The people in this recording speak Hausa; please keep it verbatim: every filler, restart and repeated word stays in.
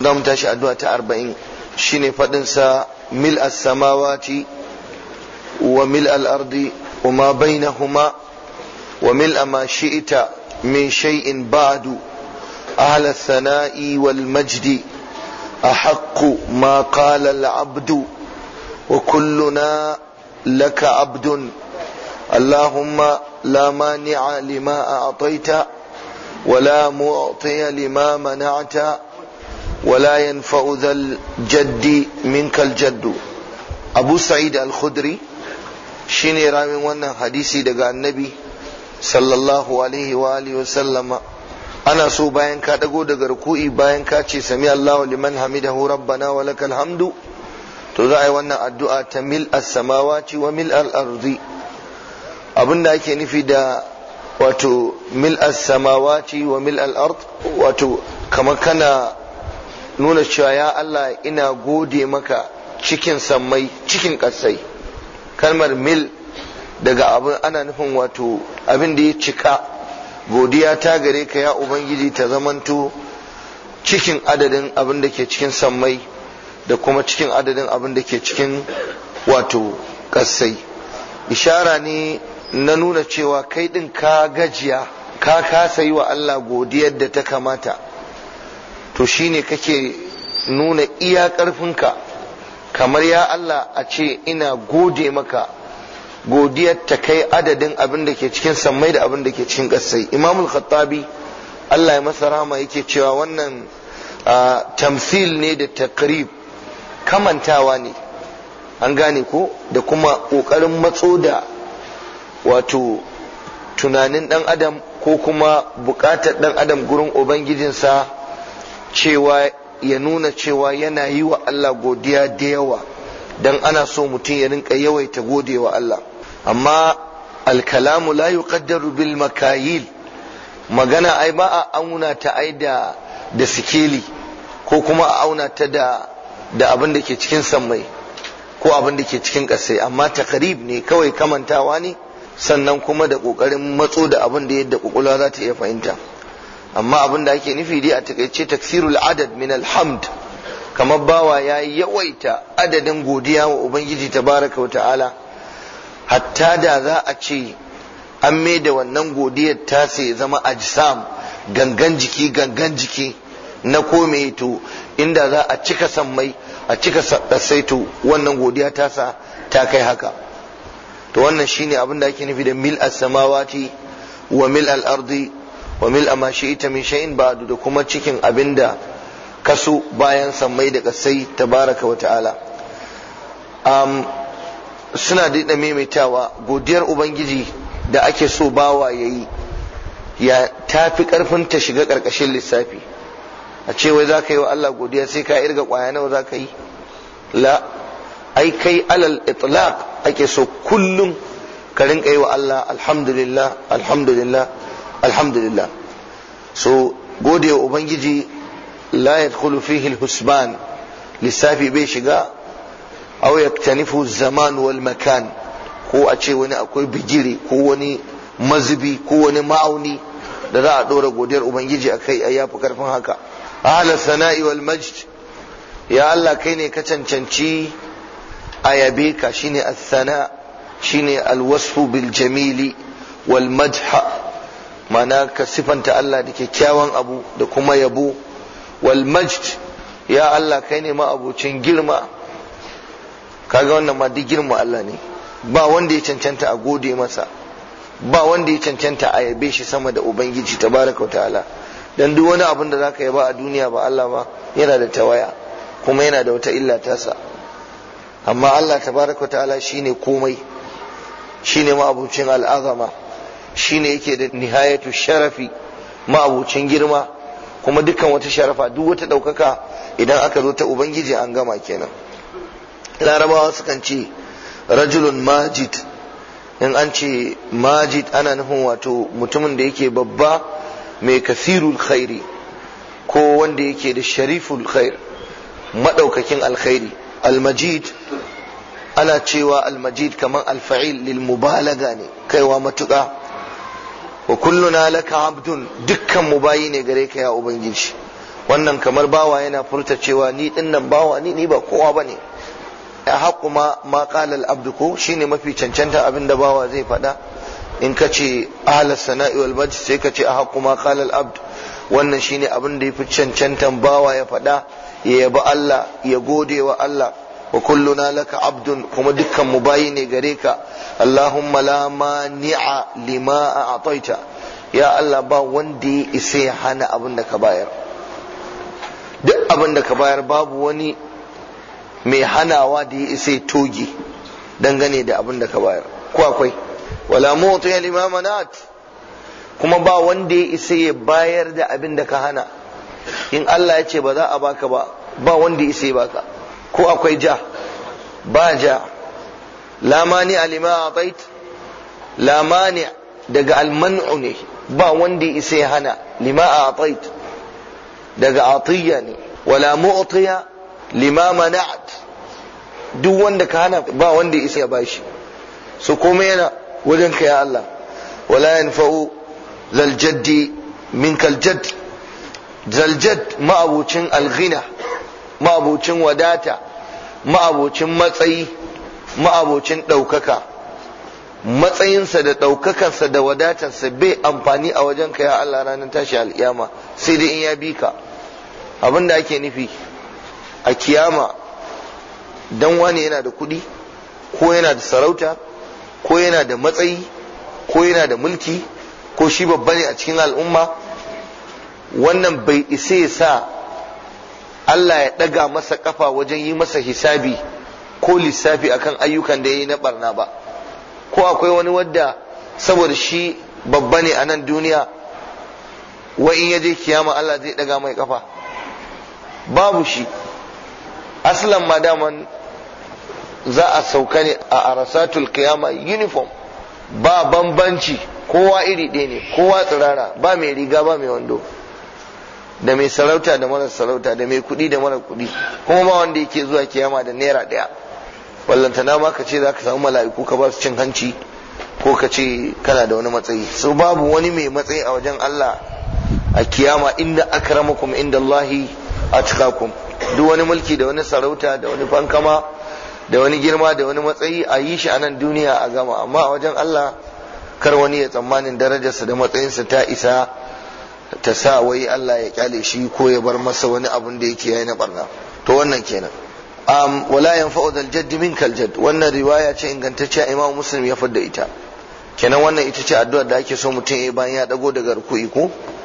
za mu tashi addu'a ta arba'in shine fadin sa mil as-samawati wa mil al-ardi wa ma bainahuma wa mil ma shi'ta min shay'in ba'du ahla ath-thana'i wal majdi ahaqqu ma qala al-'abdu wa kulluna laka 'abdun allahumma la mani'a lima a'tayta wa la mu'tiya lima mana'ta ولا ينفع ذا الجد منك الجد أبو سعيد الخدري شيني رامي وانا حديثي دقاء النبي صلى الله عليه وآله وسلم أنا سو باين كاتقو دقاء ركوئي باين كاتشي سمي الله لمن حمده ربنا ولك الحمد تضعي وانا الدعاء تملء السماوات وملء الأرض أبن دايكي نفي دا واتو ملء السماوات وملء الأرض واتو كما كان nuna cewa ya Allah ina gode maka cikin sammai cikin ƙasai. Kalmar mil daga abin ana nufin wato abin da ya cika, godiya ta gare ka ya Ubangiji ta zamanto cikin adadin abin da ke cikin sammai da kuma cikin adadin abin da ke cikin wato ƙasai. Ishara ne na nuna cewa kai ɗin ka gajiya, ka kasa yi wa Allah godiyar da ta kamata. To shine kake nuna iya ƙarfinka, kamar ya Allah a ce ina gode maka godiyar ta kai adadin abin da ke cikin sammai da abin da ke cikin ƙasai. Imamul Khattabi Allah ya masa rahama yake cewa wannan tamthil ne da takrib, kamantawa ne, an gane ko, da kuma ƙoƙarin matso da wato tunanin ɗan adam ko kuma buƙatar ɗan adam gurin ubangijinsa, cewa ya nuna cewa yana yi wa Allah godiya da yawa, dan ana so mutum ya rinka yawaita gode wa Allah. Amma alkalamu la yuqaddaru bil makayil, magana ai ba a auna ta ai da da sikeli ko kuma a auna ta da da abin da ke cikin sammai ko abin da ke cikin ƙasai, amma takrib ne kawai, kamantawa ne, sannan kuma da ƙoƙarin matso da abin da yadda ƙwaƙwalwa za ta iya fahimta. Amma abin da ake nufi dai a takaice taksirul adad min alhamd, kamar bawa ya yawaita adadin godiya wa ubangiji tabaraka wa ta'ala, hatta da za a ce an mai da wannan godiyar ta sai zama ajsam, gangan jiki gangan jiki na kome, to inda za a cika sammai a cika sassai, to wannan godiya ta sa ta kai haka. To wannan shine abin da ake nufi da mil as-samawati wa mil al-ardi wa mil ma shi'ta min shay'in ba'du, da kuma cikin abinda kaso bayan sammai da kasai tabaraka wa ta'ala. um suna da maimaitawa godiyar ubangiji da ake so bawa yayi ya tafi karfin ta shiga karkashin lissafi. A ce wai zaka yi wa Allah godiya sai ka irga kwaya nawa zaka yi? La, ai kai alal itlaq ake so kullum ka rinka yi wa Allah alhamdulillah alhamdulillah alhamdulillah. So gode wa ubangiji la yadkhulu fihi alhusban, lissafi bai shiga, aw yaktanifu zaman wal makan, ko a ce wani akwai bigire ko wani mazubi ko wani ma'auni da za a dora godiyar ubangiji akai, ai yafi karfin haka. Ahla sana'i wal majd, ya Allah kai ne ka cancanci ayabe ka, shine as-sana, shine alwasfu bil jamili wal madha, mana ka sifanta Allah da kyakkyawan abu da kuma yabo. Wal majd, ya Allah kai ne ma abucin girma, kaga wannan ma duk girma Allah ne, ba wanda ya cancanta a gode masa, ba wanda ya cancanta a yabe shi sama da ubangiji tabaraka wa ta'ala. Dan duk wani abin da zaka yaba a duniya ba Allah ba yana da tawaya kuma yana da wata illa tasa, amma Allah tabaraka wa ta'ala shine komai, shine ma abucin al'azama, shine yake da nihayatu sharafi, ma'abucin girma, kuma dukkan wata sharafa, duk wata ɗaukaka idan aka zo ta ubangiji an gama kenan. Larabawa sukan ce rajulun majid, in an ce majid ana nufin wato mutumin da yake babba, mai kasirul khairi, ko wanda yake da shariful khair, madaukakin alkhairi. Almajid ana cewa almajid kaman alfa'il lil mubalaga ne, kaiwa matuƙa. Wa kulluna laka abdun, dukkan mu bayi ne gare ka ya ubangiji. wannan kamar bawa yana furta cewa ni dinnan bawa ni ni ba kowa bane. A haƙu ma ma qala al-abdu ko shine mafi cancanta abinda bawa zai faɗa. In ka ce ahlas sana'i wal majd sai ka ce a haƙu ma qala al-abd, wannan shine abin da yafi cancantan bawa ya faɗa, ya yabi Allah, ya gode wa Allah. Wa kulluna laka abdun, kuma dukkan mu bayi ne gare ka. Allahumma la mani'a lima a'taita, ya Allah ba wanda ya isa ya hana abin da ka bayar. Duk abin da ka bayar babu wani mai hanawa da ya isa ya toge dangane da abin da ka bayar, ko akwai? Wala mu'tiya lima manat, kuma ba wanda ya isa ya bayar da abin da ka hana. In Allah ya ce ba za a baka ba, ba wanda ya isa ya baka, ko akwai? Ja, ba ja. La mani alima atait, la mani daga almanu ne, ba wanda ya isa ya hana. Lima atait daga atiyya ne. Wala mu'tiya lima mana'at, duk wanda ka hana ba wanda ya isa ya bashi. So kuma yana wajen ka ya Allah. Wala yanfa'u zal jaddi minkal jadd, zal jadd ma'abucin alghina, ma'abucin wadata, ma'abucin matsayi, ma'abucin ɗaukaka. Matsayinsa da ɗaukakansa da wadatarsa bai amfani a wajen ka ya Allah ranar tashi alƙiyama, sai dai in ya bi ka. Abin da ake nufi a kiyama, dan wani yana da kuɗi ko yana da sarauta ko yana da matsayi ko yana da mulki ko shi babba ne a cikin al'umma, wannan bai isa ya sa Allah ya ɗaga masa ƙafa wajen yi masa hisabi ko lissafi akan ayyukan da ya yi na barna ba. Ko akwai wani wadda saboda shi babba ne a nan duniya, wa in ya je kiyama Allah zai ɗaga mai ƙafa? Babu shi. Aslan ma daman za a sauka ne a arasatul kiyama uniform, ba bambanci, kowa iri ɗaya ne, kowa tsirara, ba mai riga ba mai wando, da mai sarauta da mara sarauta, da mai kuɗi da mara kuɗi, kuma ba wanda yake zuwa kiyama da naira ɗaya. Wallantana ma ka ce za ka samu mala'iku ka ba su cin hanci, ko ka ce kana da wani matsayi. So babu wani mai matsayi a wajen Allah a kiyama, inda akramakum inda Allahi atqakum. Duk wani mulki da wani sarauta da wani fankama da wani girma da wani matsayi a yi shi a nan duniya a gama, amma a wajen Allah kar wani ya tsammanin darajarsa da matsayinsa ta isa ta sa wai Allah ya kyale shi ko ya bar masa wani abun da yake yayi na barna. To wannan kenan. Um, wala yanfa'u dal jadd minkal jadd, wannan riwaya ce ingantacciya, Imam Muslim ya fadda ita. Kenan wannan ita ce addu'ar da ake so mutum ya yi bayan ya dago daga ruku'i ko